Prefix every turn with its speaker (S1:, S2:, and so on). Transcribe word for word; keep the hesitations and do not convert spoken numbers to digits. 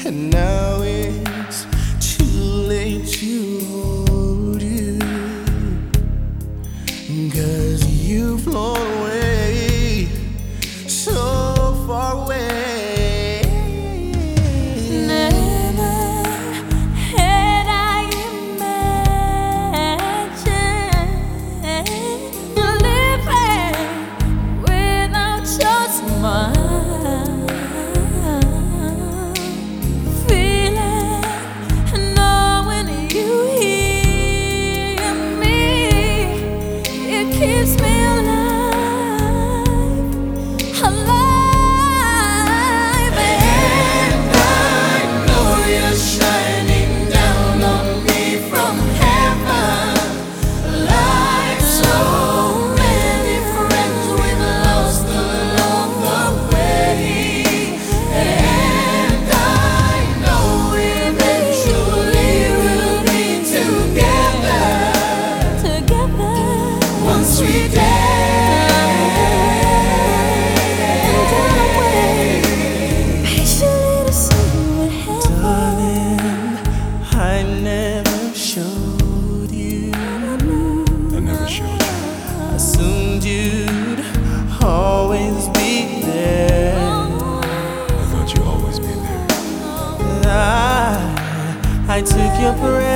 S1: and now it's too late to hold you, 'cause you've flown away, so far away.
S2: Keeps me alive, alive. And I know you're shining down on me from heaven, like so many friends we've lost along the way. And I know eventually we'll be together, together. Once we dance, patiently to see what happens.
S1: Darling, I never showed you.
S3: I never showed you.
S1: I assumed you'd always be there.
S3: I thought you'd always be there.
S1: I, I took your breath